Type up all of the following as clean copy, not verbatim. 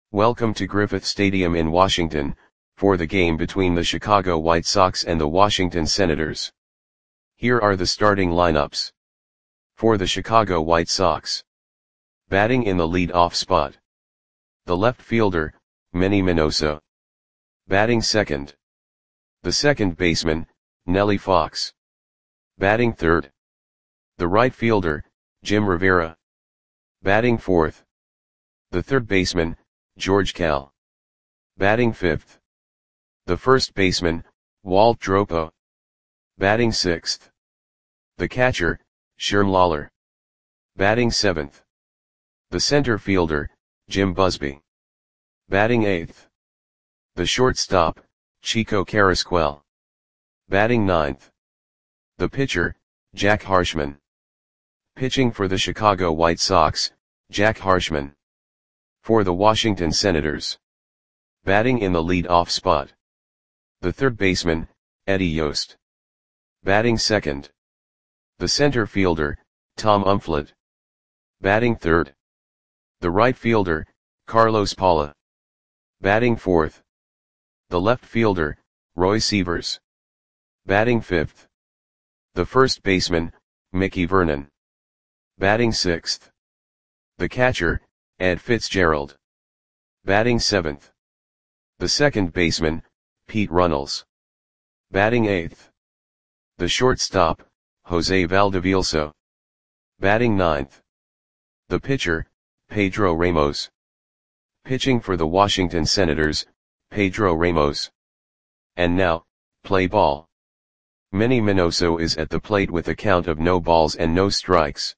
Welcome to Griffith Stadium in Washington, for the game between the Chicago White Sox and the Washington Senators. Here are the starting lineups. For the Chicago White Sox. Batting in the lead-off spot. The left fielder, Manny Minoso. Batting second. The second baseman, Nellie Fox. Batting third. The right fielder, Jim Rivera. Batting fourth. The third baseman, George Kell. Batting fifth. The first baseman, Walt Dropo. Batting sixth. The catcher, Sherm Lawler. Batting seventh. The center fielder, Jim Busby. Batting eighth. The shortstop, Chico Carrasquel. Batting ninth. The pitcher, Jack Harshman. Pitching for the Chicago White Sox, Jack Harshman. For the Washington Senators. Batting in the lead-off spot. The third baseman, Eddie Yost. Batting second. The center fielder, Tom Umflett. Batting third. The right fielder, Carlos Paula. Batting fourth. The left fielder, Roy Sievers. Batting fifth. The first baseman, Mickey Vernon. Batting sixth. The catcher, Ed Fitzgerald. Batting seventh. The second baseman, Pete Runnels. Batting eighth. The shortstop, Jose Valdevielso. Batting ninth. The pitcher, Pedro Ramos. Pitching for the Washington Senators, Pedro Ramos. And now, play ball. Manny Minoso is at the plate with a count of no balls and no strikes.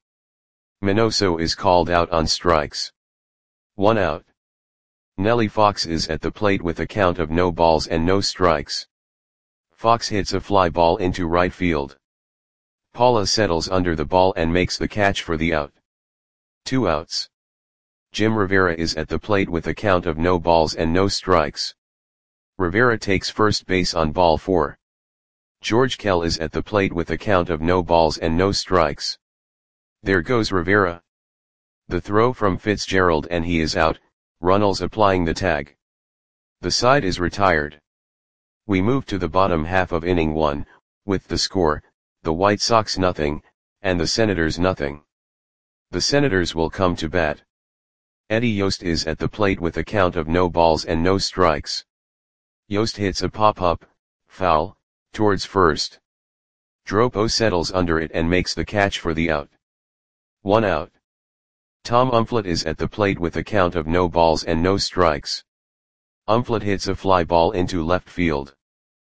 Minoso is called out on strikes. 1 out. Nellie Fox is at the plate with a count of no balls and no strikes. Fox hits a fly ball into right field. Paula settles under the ball and makes the catch for the out. 2 outs. Jim Rivera is at the plate with a count of no balls and no strikes. Rivera takes first base on ball 4. George Kell is at the plate with a count of no balls and no strikes. There goes Rivera. The throw from Fitzgerald and he is out, Runnels applying the tag. The side is retired. We move to the bottom half of inning 1, with the score, the White Sox 0, and the Senators 0. The Senators will come to bat. Eddie Yost is at the plate with a count of no balls and no strikes. Yost hits a pop-up, foul, towards first. Dropo settles under it and makes the catch for the out. 1 out. Tom Umflett is at the plate with a count of no balls and no strikes. Umflett hits a fly ball into left field.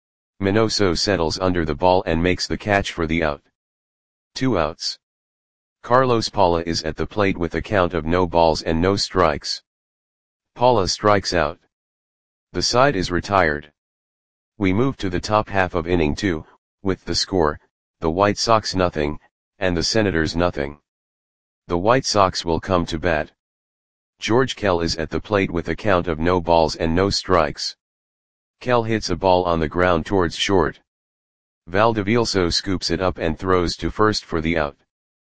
Minoso settles under the ball and makes the catch for the out. 2 outs. Carlos Paula is at the plate with a count of no balls and no strikes. Paula strikes out. The side is retired. We move to the top half of inning 2, with the score, the White Sox 0, and the Senators 0. The White Sox will come to bat. George Kell is at the plate with a count of no balls and no strikes. Kell hits a ball on the ground towards short. Valdevielso scoops it up and throws to first for the out.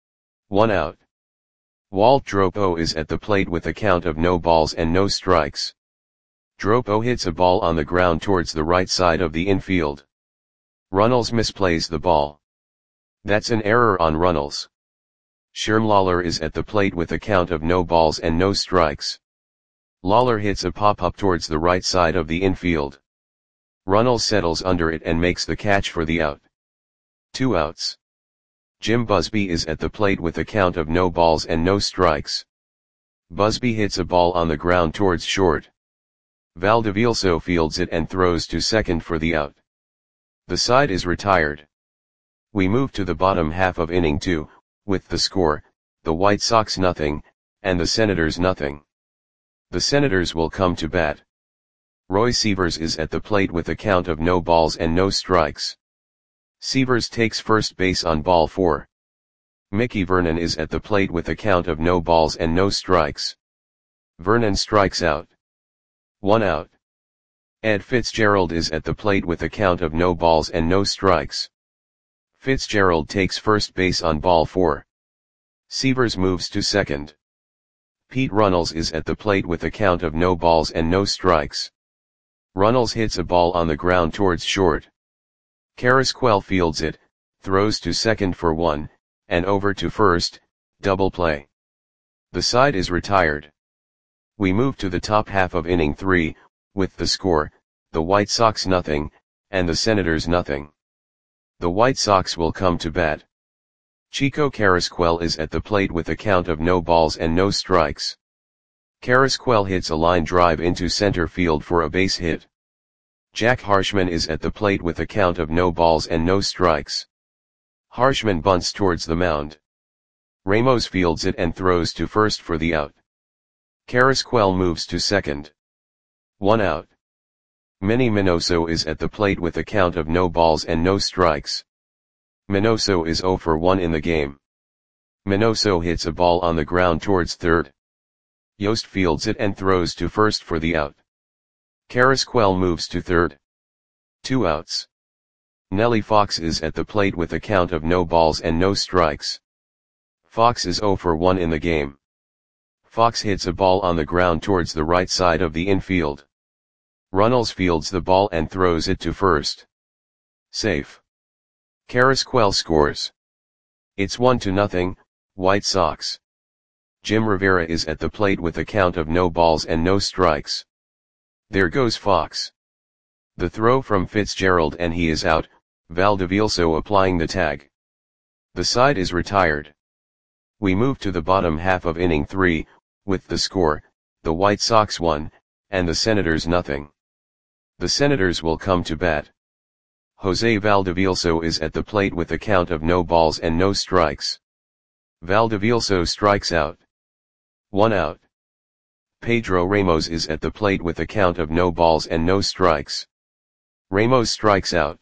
1 out. Walt Dropo is at the plate with a count of no balls and no strikes. Dropo hits a ball on the ground towards the right side of the infield. Runnels misplays the ball. That's an error on Runnels. Sherm Lawler is at the plate with a count of no balls and no strikes. Lawler hits a pop-up towards the right side of the infield. Runnels settles under it and makes the catch for the out. 2 outs. Jim Busby is at the plate with a count of no balls and no strikes. Busby hits a ball on the ground towards short. Valdevielso fields it and throws to second for the out. The side is retired. We move to the bottom half of inning 2, with the score, the White Sox 0, and the Senators 0. The Senators will come to bat. Roy Sievers is at the plate with a count of no balls and no strikes. Sievers takes first base on ball 4. Mickey Vernon is at the plate with a count of no balls and no strikes. Vernon strikes out. 1 out. Ed Fitzgerald is at the plate with a count of no balls and no strikes. Fitzgerald takes first base on ball 4. Sievers moves to second. Pete Runnels is at the plate with a count of no balls and no strikes. Runnels hits a ball on the ground towards short. Carrasquel fields it, throws to second for one, and over to first, double play. The side is retired. We move to the top half of inning 3, with the score, the White Sox nothing, and the Senators nothing. The White Sox will come to bat. Chico Carrasquel is at the plate with a count of no balls and no strikes. Carrasquel hits a line drive into center field for a base hit. Jack Harshman is at the plate with a count of no balls and no strikes. Harshman bunts towards the mound. Ramos fields it and throws to first for the out. Carrasquel moves to second. 1 out. Manny Minoso is at the plate with a count of no balls and no strikes. Minoso is 0 for 1 in the game. Minoso hits a ball on the ground towards third. Yost fields it and throws to first for the out. Carrasquel moves to third. 2 outs. Nelly Fox is at the plate with a count of no balls and no strikes. Fox is 0 for 1 in the game. Fox hits a ball on the ground towards the right side of the infield. Runnels fields the ball and throws it to first. Safe. Carrasquel scores. It's 1-0, White Sox. Jim Rivera is at the plate with a count of no balls and no strikes. There goes Fox. The throw from Fitzgerald and he is out, Valdevilso applying the tag. The side is retired. We move to the bottom half of inning 3, with the score, the White Sox 1, and the Senators nothing. The Senators will come to bat. Jose Valdevilso is at the plate with a count of no balls and no strikes. Valdevilso strikes out. 1 out. Pedro Ramos is at the plate with a count of no balls and no strikes. Ramos strikes out.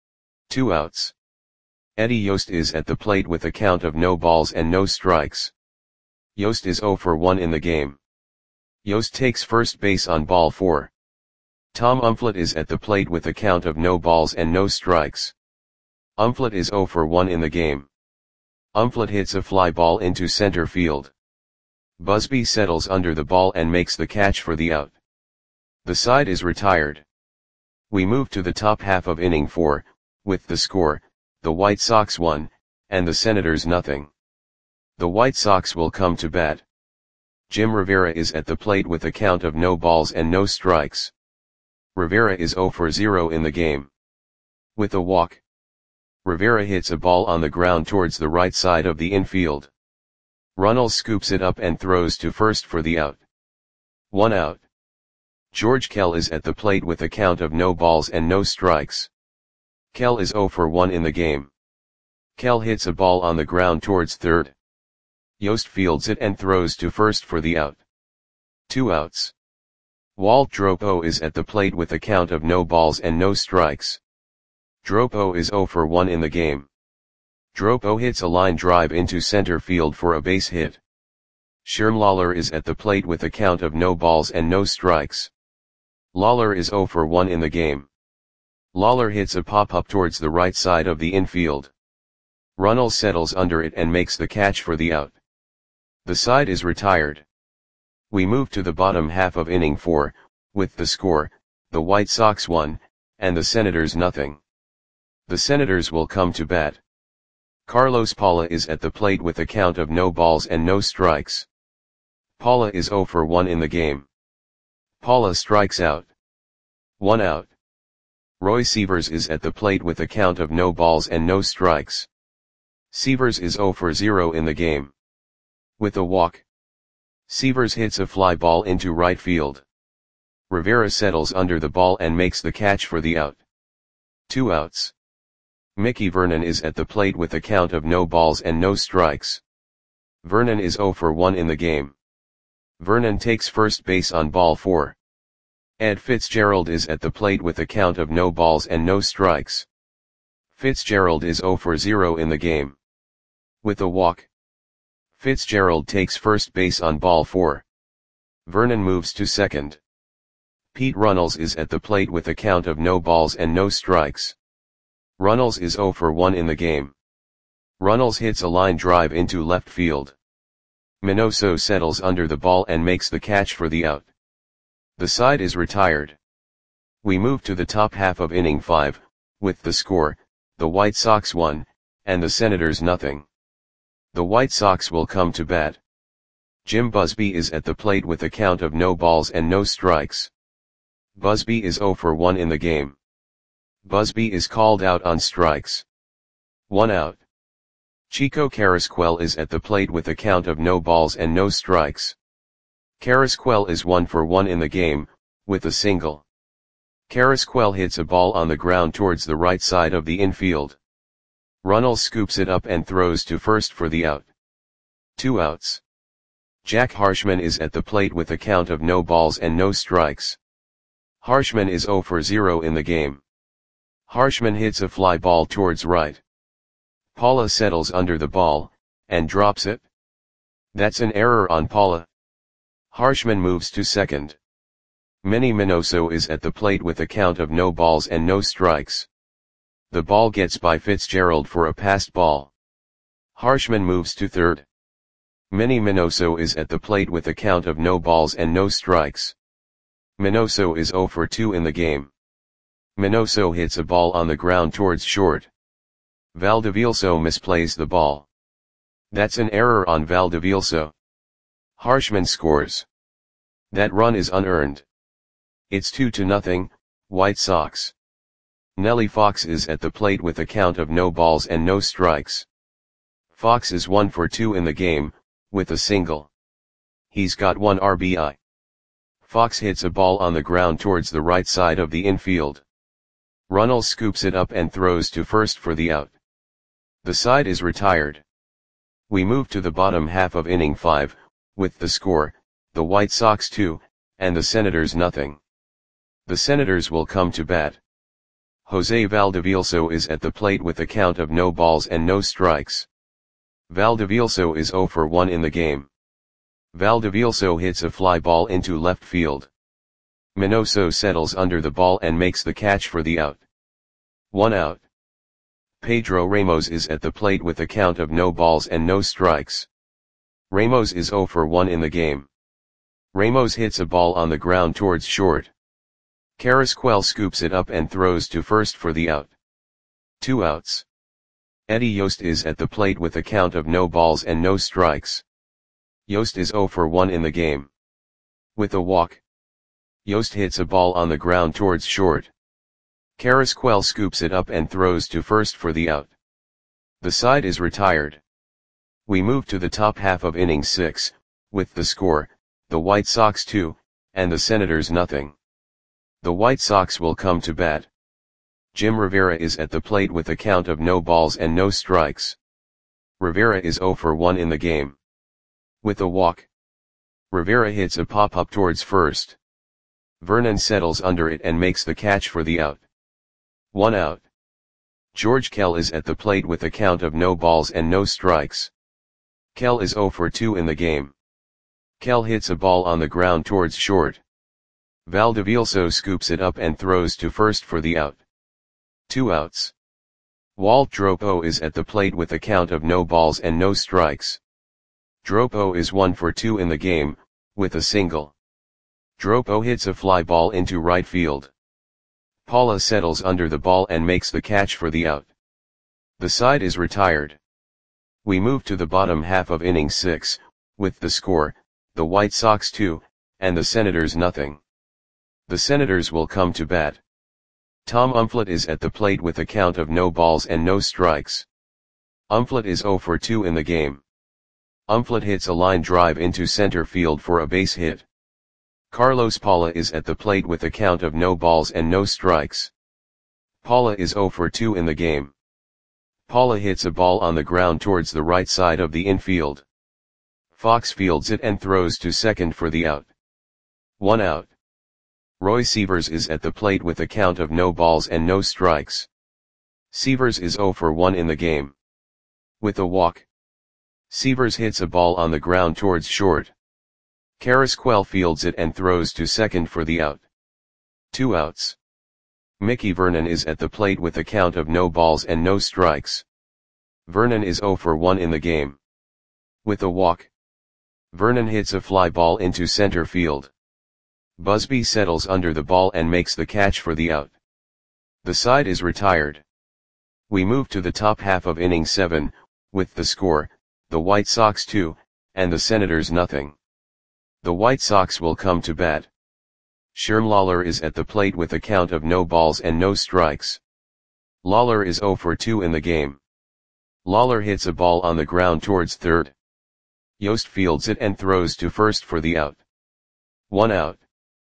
2 outs. Eddie Yost is at the plate with a count of no balls and no strikes. Yost is 0 for 1 in the game. Yost takes first base on ball 4. Tom Umflett is at the plate with a count of no balls and no strikes. Umflett is 0 for 1 in the game. Umflett hits a fly ball into center field. Busby settles under the ball and makes the catch for the out. The side is retired. We move to the top half of inning 4, with the score, the White Sox 1, and the Senators nothing. The White Sox will come to bat. Jim Rivera is at the plate with a count of no balls and no strikes. Rivera is 0 for 0 in the game. With a walk. Rivera hits a ball on the ground towards the right side of the infield. Runnels scoops it up and throws to first for the out. 1 out. George Kell is at the plate with a count of no balls and no strikes. Kell is 0 for 1 in the game. Kell hits a ball on the ground towards third. Yost fields it and throws to first for the out. 2 outs. Walt Dropo is at the plate with a count of no balls and no strikes. Dropo is 0 for 1 in the game. Dropo hits a line drive into center field for a base hit. Sherm Lawler is at the plate with a count of no balls and no strikes. Lawler is 0 for 1 in the game. Lawler hits a pop-up towards the right side of the infield. Runnels settles under it and makes the catch for the out. The side is retired. We move to the bottom half of inning 4, with the score, the White Sox 1, and the Senators nothing. The Senators will come to bat. Carlos Paula is at the plate with a count of no balls and no strikes. Paula is 0 for 1 in the game. Paula strikes out. 1 out. Roy Sievers is at the plate with a count of no balls and no strikes. Sievers is 0 for 0 in the game. With a walk. Sievers hits a fly ball into right field. Rivera settles under the ball and makes the catch for the out. 2 outs. Mickey Vernon is at the plate with a count of no balls and no strikes. Vernon is 0 for 1 in the game. Vernon takes first base on ball 4. Ed Fitzgerald is at the plate with a count of no balls and no strikes. Fitzgerald is 0 for 0 in the game. With a walk. Fitzgerald takes first base on ball 4. Vernon moves to second. Pete Runnels is at the plate with a count of no balls and no strikes. Runnels is 0 for 1 in the game. Runnels hits a line drive into left field. Minoso settles under the ball and makes the catch for the out. The side is retired. We move to the top half of inning 5, with the score, the White Sox 1, and the Senators nothing. The White Sox will come to bat. Jim Busby is at the plate with a count of no balls and no strikes. Busby is 0 for 1 in the game. Busby is called out on strikes. 1 out. Chico Carrasquel is at the plate with a count of no balls and no strikes. Carrasquel is 1 for 1 in the game, with a single. Carrasquel hits a ball on the ground towards the right side of the infield. Runnels scoops it up and throws to first for the out. 2 outs. Jack Harshman is at the plate with a count of no balls and no strikes. Harshman is 0 for 0 in the game. Harshman hits a fly ball towards right. Paula settles under the ball, and drops it. That's an error on Paula. Harshman moves to second. Manny Minoso is at the plate with a count of no balls and no strikes. The ball gets by Fitzgerald for a passed ball. Harshman moves to third. Manny Minoso is at the plate with a count of no balls and no strikes. Minoso is 0 for 2 in the game. Minoso hits a ball on the ground towards short. Valdevilso misplays the ball. That's an error on Valdevilso. Harshman scores. That run is unearned. It's 2-0, White Sox. Nellie Fox is at the plate with a count of no balls and no strikes. Fox is 1 for 2 in the game, with a single. He's got 1 RBI. Fox hits a ball on the ground towards the right side of the infield. Runnels scoops it up and throws to first for the out. The side is retired. We move to the bottom half of inning 5, with the score, the White Sox 2, and the Senators nothing. The Senators will come to bat. Jose Valdevilso is at the plate with a count of no balls and no strikes. Valdevilso is 0 for 1 in the game. Valdevilso hits a fly ball into left field. Minoso settles under the ball and makes the catch for the out. 1 out. Pedro Ramos is at the plate with a count of no balls and no strikes. Ramos is 0 for 1 in the game. Ramos hits a ball on the ground towards short. Carrasquel scoops it up and throws to first for the out. 2 outs. Eddie Yost is at the plate with a count of no balls and no strikes. Yost is 0 for 1 in the game. With a walk. Yost hits a ball on the ground towards short. Carrasquel scoops it up and throws to first for the out. The side is retired. We move to the top half of inning 6, with the score, the White Sox 2, and the Senators nothing. The White Sox will come to bat. Jim Rivera is at the plate with a count of no balls and no strikes. Rivera is 0 for 1 in the game. With a walk. Rivera hits a pop-up towards first. Vernon settles under it and makes the catch for the out. 1 out. George Kell is at the plate with a count of no balls and no strikes. Kell is 0 for 2 in the game. Kell hits a ball on the ground towards short. Valdevilso scoops it up and throws to first for the out. 2 outs. Walt Dropo is at the plate with a count of no balls and no strikes. Dropo is 1 for 2 in the game, with a single. Dropo hits a fly ball into right field. Paula settles under the ball and makes the catch for the out. The side is retired. We move to the bottom half of inning 6, with the score, the White Sox 2, and the Senators nothing. The Senators will come to bat. Tom Umflett is at the plate with a count of no balls and no strikes. Umflett is 0 for 2 in the game. Umflett hits a line drive into center field for a base hit. Carlos Paula is at the plate with a count of no balls and no strikes. Paula is 0 for 2 in the game. Paula hits a ball on the ground towards the right side of the infield. Fox fields it and throws to second for the out. 1 out. Roy Sievers is at the plate with a count of no balls and no strikes. Sievers is 0 for 1 in the game. With a walk. Sievers hits a ball on the ground towards short. Carrasquel fields it and throws to second for the out. 2 outs. Mickey Vernon is at the plate with a count of no balls and no strikes. Vernon is 0 for 1 in the game. With a walk. Vernon hits a fly ball into center field. Busby settles under the ball and makes the catch for the out. The side is retired. We move to the top half of inning 7, with the score, the White Sox 2, and the Senators nothing. The White Sox will come to bat. Sherm Lawler is at the plate with a count of no balls and no strikes. Lawler is 0 for 2 in the game. Lawler hits a ball on the ground towards third. Yost fields it and throws to first for the out. 1 out.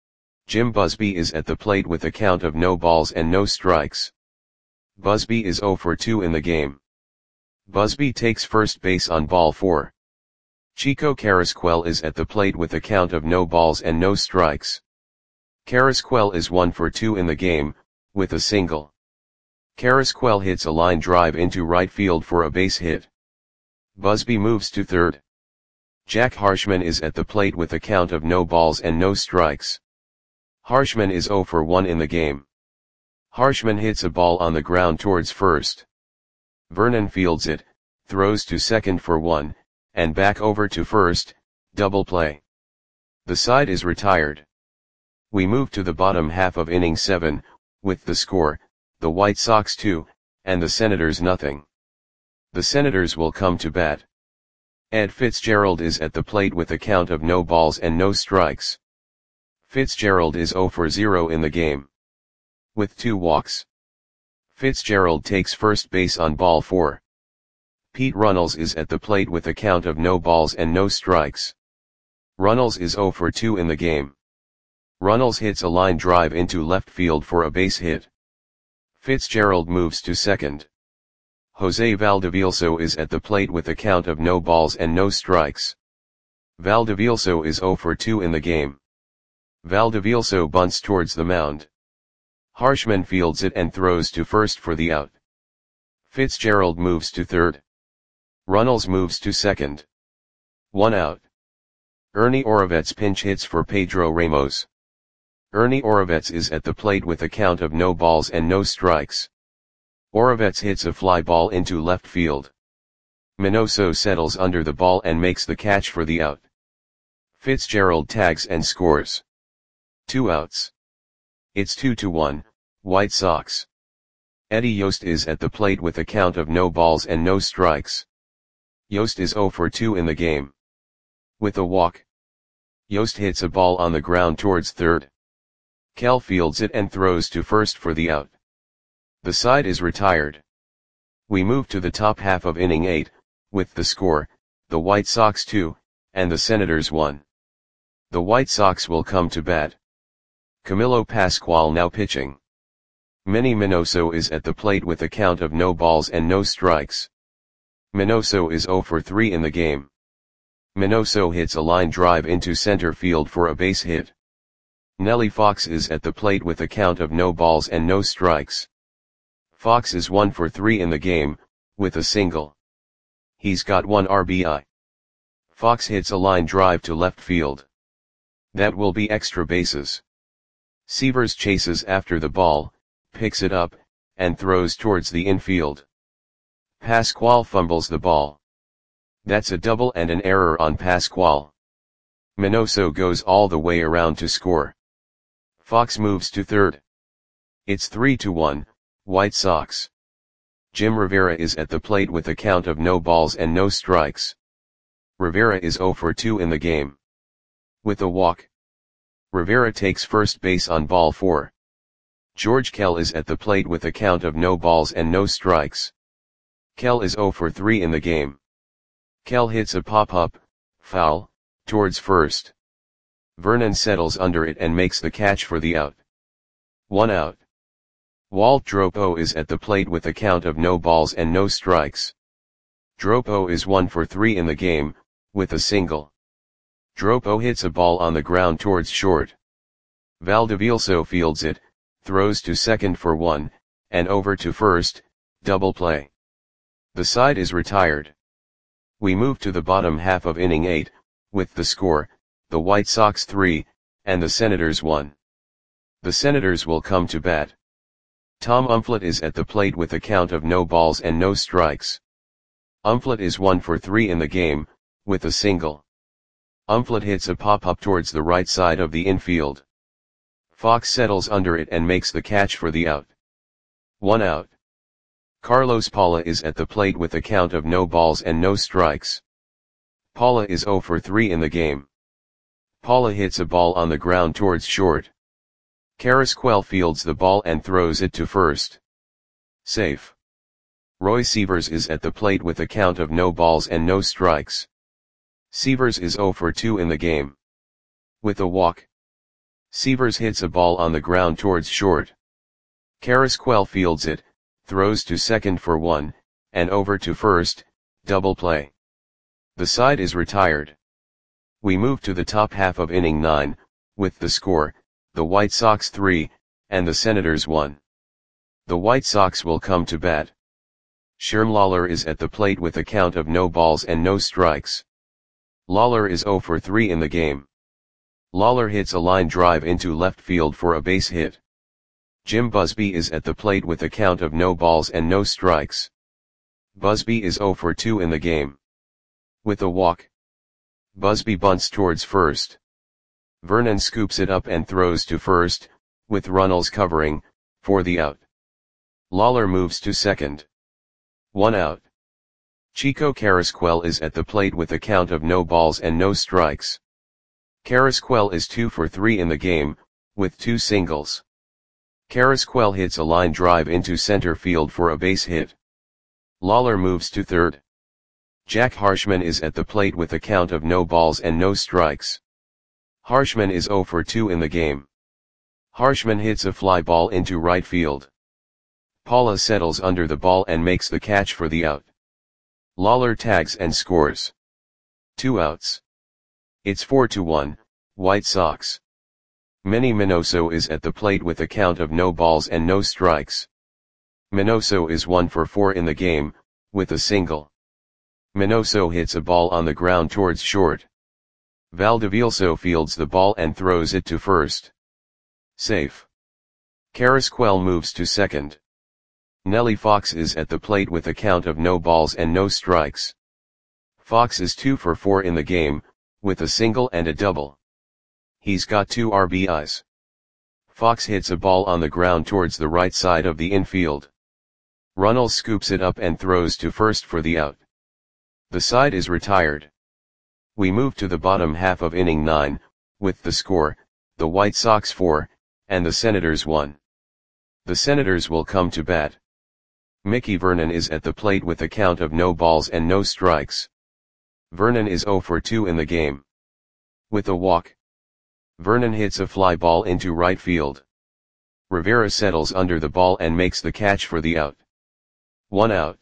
Jim Busby is at the plate with a count of no balls and no strikes. Busby is 0 for 2 in the game. Busby takes first base on ball 4. Chico Carrasquel is at the plate with a count of no balls and no strikes. Carrasquel is 1 for 2 in the game, with a single. Carrasquel hits a line drive into right field for a base hit. Busby moves to third. Jack Harshman is at the plate with a count of no balls and no strikes. Harshman is 0 for 1 in the game. Harshman hits a ball on the ground towards first. Vernon fields it, throws to second for 1, and back over to first, double play. The side is retired. We move to the bottom half of inning 7, with the score, the White Sox 2, and the Senators nothing. The Senators will come to bat. Ed Fitzgerald is at the plate with a count of no balls and no strikes. Fitzgerald is 0 for 0 in the game. With 2 walks. Fitzgerald takes first base on ball 4. Pete Runnels is at the plate with a count of no balls and no strikes. Runnels is 0 for 2 in the game. Runnels hits a line drive into left field for a base hit. Fitzgerald moves to second. Jose Valdevielso is at the plate with a count of no balls and no strikes. Valdevielso is 0 for 2 in the game. Valdevielso bunts towards the mound. Harshman fields it and throws to first for the out. Fitzgerald moves to third. Runnels moves to second. 1 out. Ernie Orovets pinch hits for Pedro Ramos. Ernie Orovets is at the plate with a count of no balls and no strikes. Orovets hits a fly ball into left field. Minoso settles under the ball and makes the catch for the out. Fitzgerald tags and scores. 2 outs. It's 2-1, White Sox. Eddie Yost is at the plate with a count of no balls and no strikes. Yost is 0 for 2 in the game. With a walk. Yost hits a ball on the ground towards third. Kell fields it and throws to first for the out. The side is retired. We move to the top half of inning 8, with the score, the White Sox 2, and the Senators 1. The White Sox will come to bat. Camilo Pascual now pitching. Manny Minoso is at the plate with a count of no balls and no strikes. Minoso is 0 for 3 in the game. Minoso hits a line drive into center field for a base hit. Nellie Fox is at the plate with a count of no balls and no strikes. Fox is 1 for 3 in the game, with a single. He's got 1 RBI. Fox hits a line drive to left field. That will be extra bases. Severs chases after the ball, picks it up, and throws towards the infield. Pascual fumbles the ball. That's a double and an error on Pascual. Minoso goes all the way around to score. Fox moves to third. It's 3-1, White Sox. Jim Rivera is at the plate with a count of no balls and no strikes. Rivera is 0 for 2 in the game. With a walk. Rivera takes first base on ball 4. George Kell is at the plate with a count of no balls and no strikes. Kell is 0 for 3 in the game. Kell hits a pop-up, foul, towards first. Vernon settles under it and makes the catch for the out. 1 out. Walt Dropo is at the plate with a count of no balls and no strikes. Dropo is 1 for 3 in the game, with a single. Dropo hits a ball on the ground towards short. Valdevielso fields it, throws to second for 1, and over to first, double play. The side is retired. We move to the bottom half of inning 8, with the score, the White Sox 3, and the Senators 1. The Senators will come to bat. Tom Umflett is at the plate with a count of no balls and no strikes. Umflett is 1 for 3 in the game, with a single. Umflett hits a pop-up towards the right side of the infield. Fox settles under it and makes the catch for the out. 1 out. Carlos Paula is at the plate with a count of no balls and no strikes. Paula is 0 for 3 in the game. Paula hits a ball on the ground towards short. Carrasquel fields the ball and throws it to first. Safe. Roy Sievers is at the plate with a count of no balls and no strikes. Sievers is 0 for 2 in the game. With a walk. Sievers hits a ball on the ground towards short. Carrasquel fields it, throws to second for 1, and over to first, double play. The side is retired. We move to the top half of inning 9, with the score, the White Sox 3, and the Senators 1. The White Sox will come to bat. Sherm Lawler is at the plate with a count of no balls and no strikes. Lawler is 0 for 3 in the game. Lawler hits a line drive into left field for a base hit. Jim Busby is at the plate with a count of no balls and no strikes. Busby is 0 for 2 in the game. With a walk. Busby bunts towards first. Vernon scoops it up and throws to first, with Runnels covering, for the out. Lawler moves to second. 1 out. Chico Carrasquel is at the plate with a count of no balls and no strikes. Carrasquel is 2 for 3 in the game, with 2 singles. Carrasquel hits a line drive into center field for a base hit. Lawler moves to third. Jack Harshman is at the plate with a count of no balls and no strikes. Harshman is 0 for 2 in the game. Harshman hits a fly ball into right field. Paula settles under the ball and makes the catch for the out. Lawler tags and scores. 2 outs. It's 4-1, White Sox. Manny Minoso is at the plate with a count of no balls and no strikes. Minoso is 1 for 4 in the game, with a single. Minoso hits a ball on the ground towards short. Valdevilso fields the ball and throws it to first. Safe. Carrasquel moves to second. Nellie Fox is at the plate with a count of no balls and no strikes. Fox is 2 for 4 in the game, with a single and a double. He's got 2 RBIs. Fox hits a ball on the ground towards the right side of the infield. Runnels scoops it up and throws to first for the out. The side is retired. We move to the bottom half of inning 9, with the score, the White Sox 4, and the Senators 1. The Senators will come to bat. Mickey Vernon is at the plate with a count of no balls and no strikes. Vernon is 0 for 2 in the game. With a walk. Vernon hits a fly ball into right field. Rivera settles under the ball and makes the catch for the out. 1 out.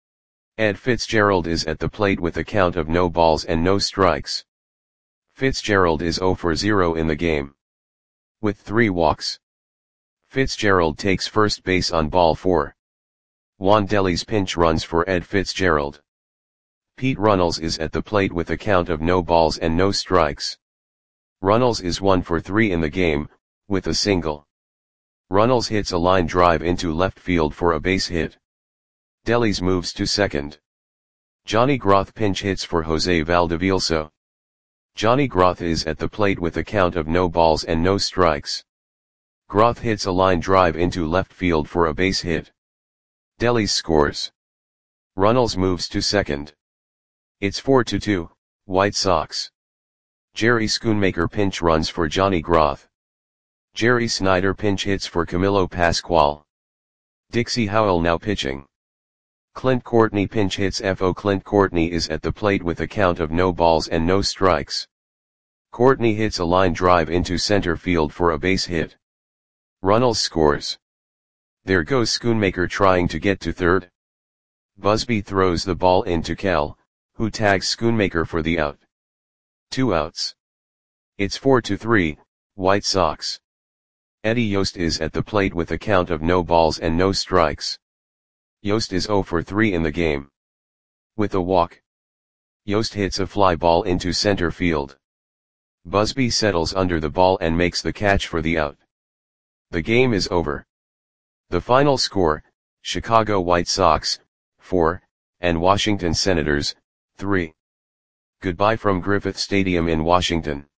Ed Fitzgerald is at the plate with a count of no balls and no strikes. Fitzgerald is 0 for 0 in the game. With 3 walks. Fitzgerald takes first base on ball 4. Juan Deli's pinch runs for Ed Fitzgerald. Pete Runnels is at the plate with a count of no balls and no strikes. Runnels is 1 for 3 in the game, with a single. Runnels hits a line drive into left field for a base hit. Delis moves to second. Johnny Groth pinch hits for Jose Valdevilso. Johnny Groth is at the plate with a count of no balls and no strikes. Groth hits a line drive into left field for a base hit. Delis scores. Runnels moves to second. It's 4-2, White Sox. Jerry Schoonmaker pinch runs for Johnny Groth. Jerry Snyder pinch hits for Camilo Pascual. Dixie Howell now pitching. Clint Courtney pinch hits for Clint Courtney is at the plate with a count of no balls and no strikes. Courtney hits a line drive into center field for a base hit. Runnels scores. There goes Schoonmaker trying to get to third. Busby throws the ball into Cal, who tags Schoonmaker for the out. 2 outs. It's 4-3, White Sox. Eddie Yost is at the plate with a count of no balls and no strikes. Yost is 0 for 3 in the game. With a walk. Yost hits a fly ball into center field. Busby settles under the ball and makes the catch for the out. The game is over. The final score, Chicago White Sox, 4, and Washington Senators, 3. Goodbye from Griffith Stadium in Washington.